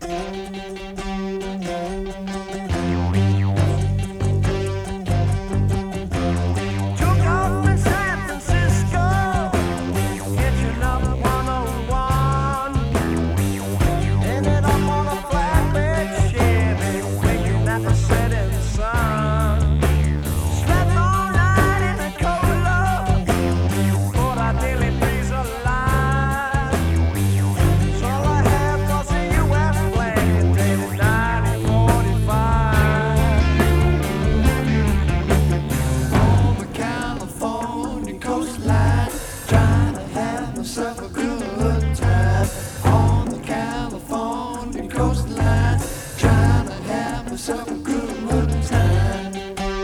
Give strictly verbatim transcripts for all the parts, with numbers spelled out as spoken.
Myself a good time on the California coastline, trying to have myself a good time.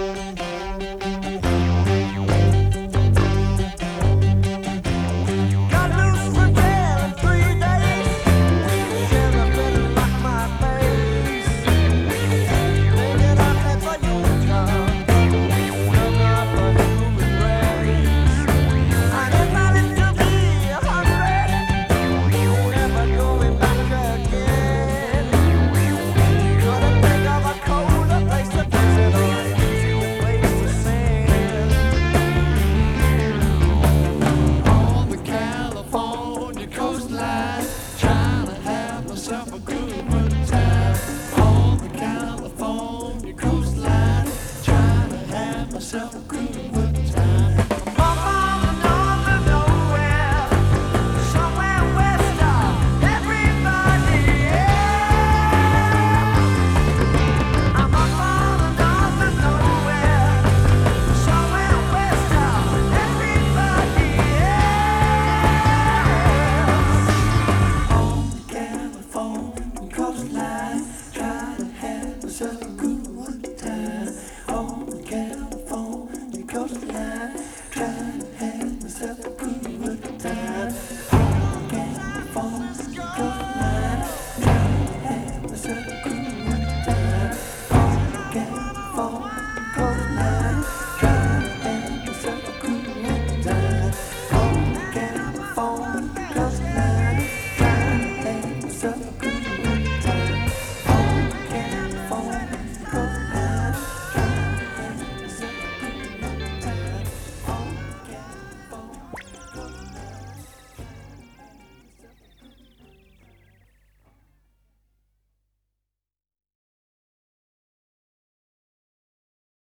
Got loose for jail in three days, sheriff didn't like my face. Thinking I met for Utah, hung up a human race. I decided to be myself a good time on the California coastline, trying to have myself a good